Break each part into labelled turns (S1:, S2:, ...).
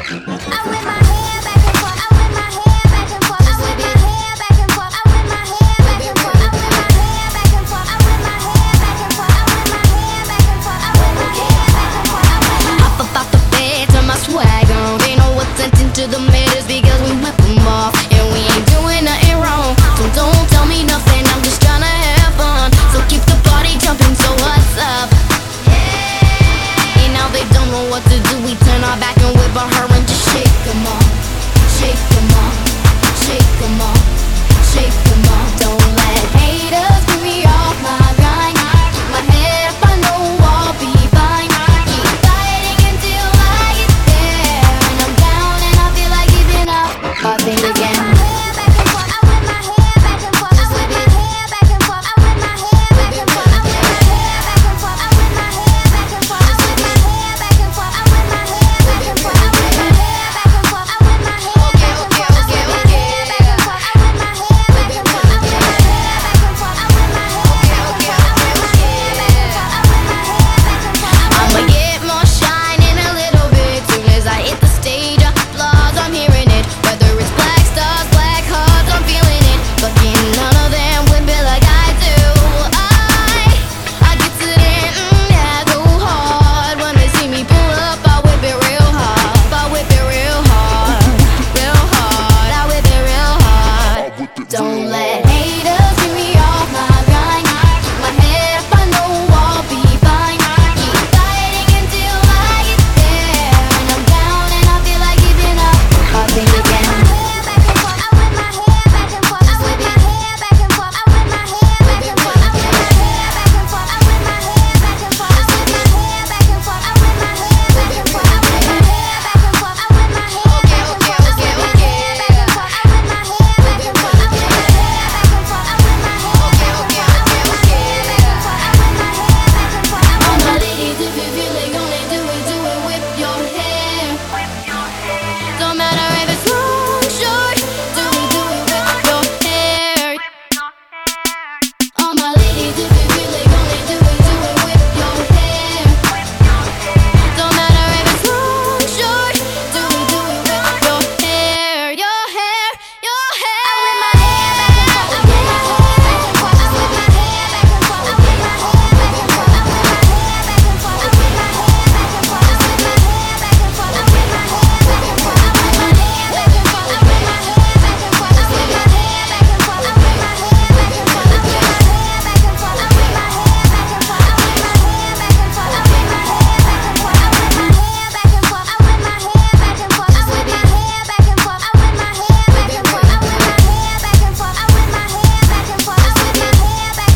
S1: To the middles because we whip them off, and we ain't doing nothing wrong. So don't tell me nothing, I'm just tryna have fun. So keep the party jumping, so what's up? And now they don't know what to do. We turn our back and whip on her and just shake them off. Shake them off, shake them off, shake them off. Don't let haters get me off my grind. Keep my head up, I know I'll be fine. Keep fighting until I get there. And I'm down and I feel like giving up. I think again. Don't let haters get me off my grind. Keep my head up, I know I'll be fine. Keep fighting until I get there. And I'm down and I feel like giving up. I think again.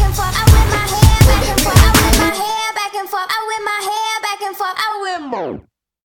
S1: I whip my hair back and forth, I whip more.